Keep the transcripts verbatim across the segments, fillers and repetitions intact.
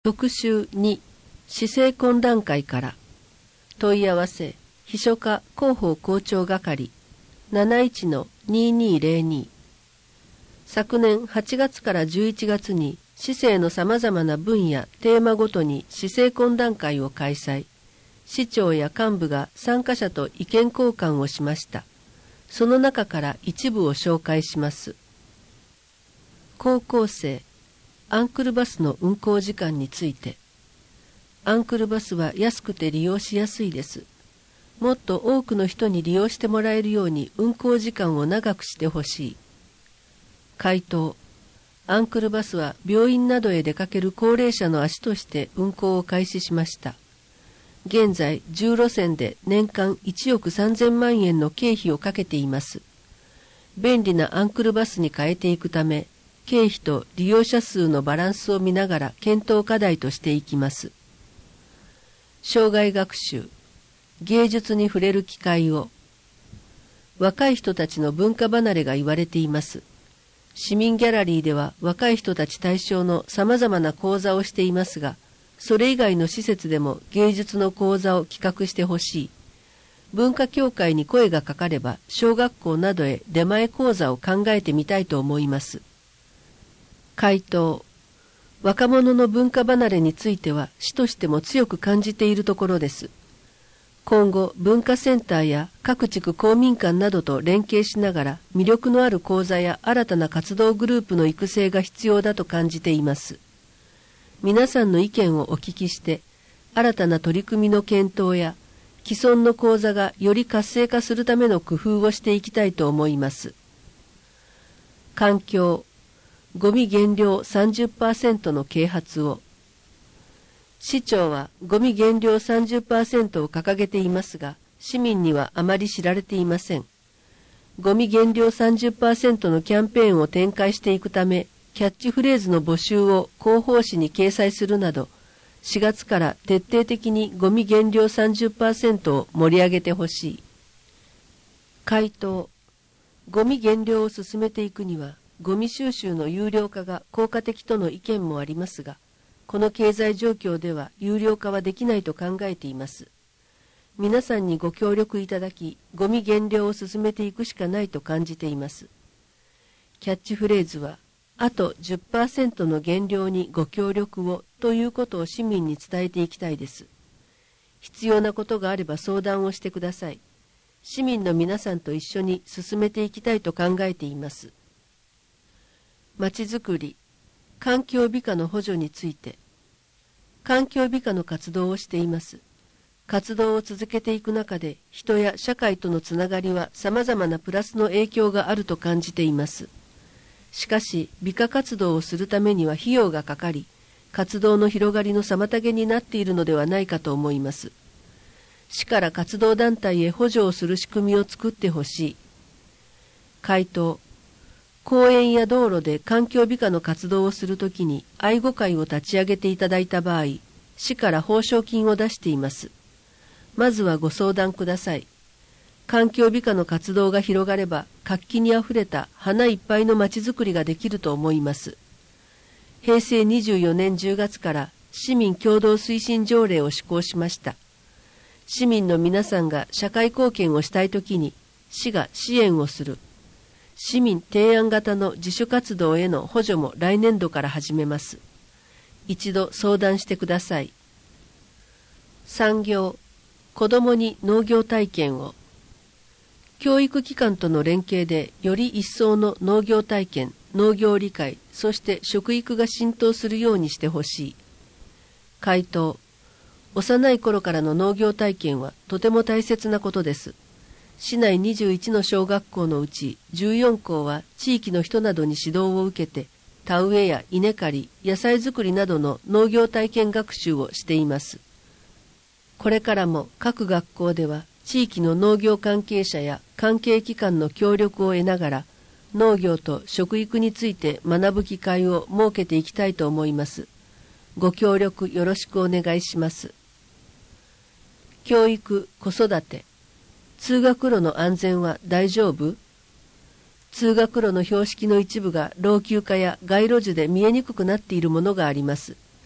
特集に市政懇談会から問い合わせ秘書課広報校長係 なないちのににーぜろに 昨年はちがつからじゅういちがつに市政のさまざまな分野テーマごとに市政懇談会を開催。市長や幹部が参加者と意見交換をしました。その中から一部を紹介します。高校生アンクルバスの運行時間について。アンクルバスは安くて利用しやすいです。もっと多くの人に利用してもらえるように運行時間を長くしてほしい。回答。アンクルバスは病院などへ出かける高齢者の足として運行を開始しました。現在じゅう路線で年間いちおくさんぜんまんえんの経費をかけています。便利なアンクルバスに変えていくため、経費と利用者数のバランスを見ながら検討課題としていきます。生涯学習、芸術に触れる機会を。若い人たちの文化離れが言われています。市民ギャラリーでは若い人たち対象のさまざまな講座をしていますが、それ以外の施設でも芸術の講座を企画してほしい。文化協会に声がかかれば小学校などへ出前講座を考えてみたいと思います。回答。若者の文化離れについては市としても強く感じているところです。今後文化センターや各地区公民館などと連携しながら魅力のある講座や新たな活動グループの育成が必要だと感じています。皆さんの意見をお聞きして新たな取り組みの検討や既存の講座がより活性化するための工夫をしていきたいと思います。環境ゴミ減量 さんじゅっパーセント の啓発を。市長はゴミ減量 さんじゅっパーセント を掲げていますが、市民にはあまり知られていません。ゴミ減量 さんじゅっパーセント のキャンペーンを展開していくため、キャッチフレーズの募集を広報誌に掲載するなど、しがつから徹底的にゴミ減量 さんじゅっパーセント を盛り上げてほしい。回答。ゴミ減量を進めていくには、ゴミ収集の有料化が効果的との意見もありますが、この経済状況では有料化はできないと考えています。皆さんにご協力いただき、ゴミ減量を進めていくしかないと感じています。キャッチフレーズは、あと じゅっパーセント の減量にご協力をということを市民に伝えていきたいです。必要なことがあれば相談をしてください。市民の皆さんと一緒に進めていきたいと考えています。まちづくり、環境美化の補助について。環境美化の活動をしています。活動を続けていく中で、人や社会とのつながりはさまざまなプラスの影響があると感じています。しかし、美化活動をするためには費用がかかり、活動の広がりの妨げになっているのではないかと思います。市から活動団体へ補助をする仕組みを作ってほしい。回答。公園や道路で環境美化の活動をするときに愛護会を立ち上げていただいた場合、市から報奨金を出しています。まずはご相談ください。環境美化の活動が広がれば、活気にあふれた花いっぱいのまちづくりができると思います。へいせいにじゅうよねんじゅうがつから市民共同推進条例を施行しました。市民の皆さんが社会貢献をしたいときに、市が支援をする。市民提案型の自主活動への補助も来年度から始めます。一度相談してください。産業、子どもに農業体験を。教育機関との連携でより一層の農業体験、農業理解、そして食育が浸透するようにしてほしい。回答。幼い頃からの農業体験はとても大切なことです。市内にじゅういちの小学校のうちじゅうよんこうは地域の人などに指導を受けて、田植えや稲刈り、野菜作りなどの農業体験学習をしています。これからも各学校では地域の農業関係者や関係機関の協力を得ながら、農業と食育について学ぶ機会を設けていきたいと思います。ご協力よろしくお願いします。教育・子育て。通学路の安全は大丈夫？通学路の標識の一部が老朽化や街路樹で見えにくくなっているものがあります。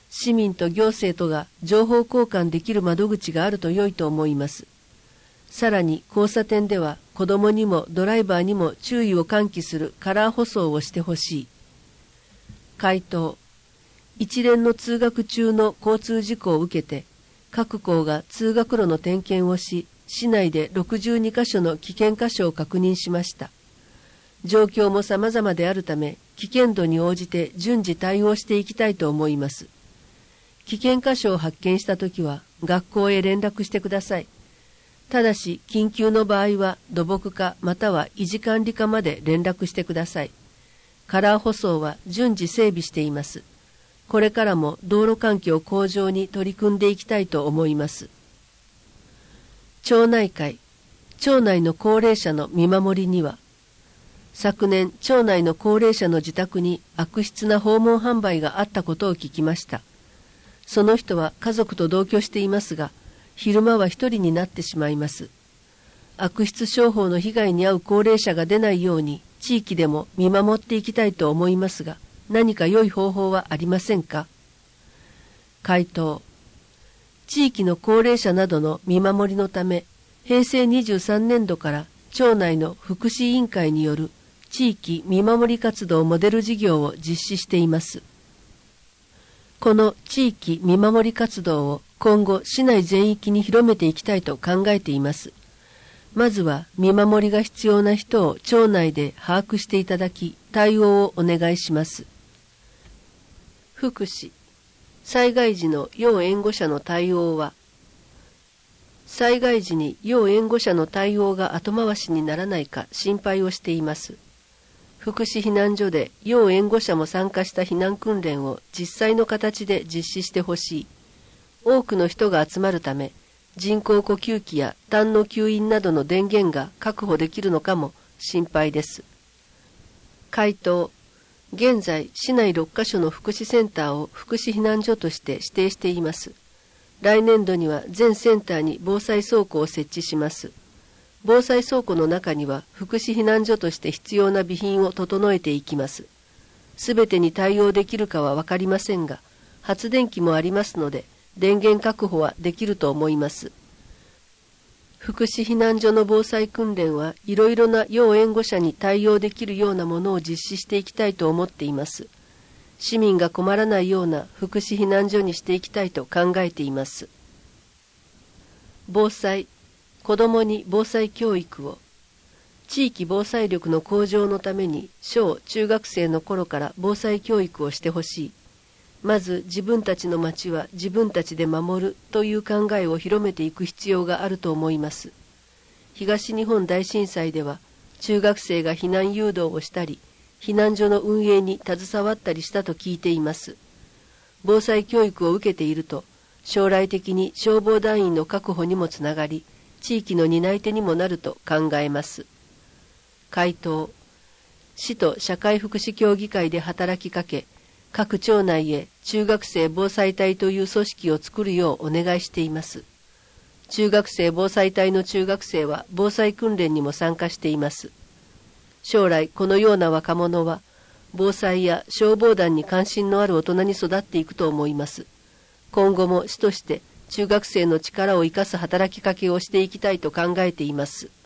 市民と行政とが情報交換できる窓口があると良いと思います。さらに交差点では子供にもドライバーにも注意を喚起するカラー舗装をしてほしい。回答。一連の通学中の交通事故を受けて、各校が通学路の点検をし、市内でろくじゅうにか所の危険箇所を確認しました。状況も様々であるため、危険度に応じて順次対応していきたいと思います。危険箇所を発見したときは、学校へ連絡してください。ただし、緊急の場合は土木課または維持管理課まで連絡してください。カラー舗装は順次整備しています。これからも道路環境向上に取り組んでいきたいと思います。町内会、町内の高齢者の見守りには、昨年、町内の高齢者の自宅に悪質な訪問販売があったことを聞きました。その人は家族と同居していますが、昼間は一人になってしまいます。悪質商法の被害に遭う高齢者が出ないように、地域でも見守っていきたいと思いますが、何か良い方法はありませんか？回答。地域の高齢者などの見守りのため、へいせいにじゅうさんねんどから町内の福祉委員会による地域見守り活動モデル事業を実施しています。この地域見守り活動を今後市内全域に広めていきたいと考えています。まずは見守りが必要な人を町内で把握していただき、対応をお願いします。福祉、災害時の要援護者の対応は、災害時に要援護者の対応が後回しにならないか心配をしています。福祉避難所で要援護者も参加した避難訓練を実際の形で実施してほしい。多くの人が集まるため、人工呼吸器や痰の吸引などの電源が確保できるのかも心配です。回答。現在、市内ろっかしょの福祉センターを福祉避難所として指定しています。来年度には全センターに防災倉庫を設置します。防災倉庫の中には福祉避難所として必要な備品を整えていきます。すべてに対応できるかはわかりませんが、発電機もありますので、電源確保はできると思います。福祉避難所の防災訓練はいろいろな要援護者に対応できるようなものを実施していきたいと思っています。市民が困らないような福祉避難所にしていきたいと考えています。防災、子どもに防災教育を。地域防災力の向上のために小・中学生の頃から防災教育をしてほしい。まず自分たちの町は自分たちで守るという考えを広めていく必要があると思います。東日本大震災では中学生が避難誘導をしたり、避難所の運営に携わったりしたと聞いています。防災教育を受けていると、将来的に消防団員の確保にもつながり、地域の担い手にもなると考えます。回答。市と社会福祉協議会で働きかけ、各町内へ中学生防災隊という組織を作るようお願いしています。中学生防災隊の中学生は防災訓練にも参加しています。将来このような若者は防災や消防団に関心のある大人に育っていくと思います。今後も市として中学生の力を生かす働きかけをしていきたいと考えています。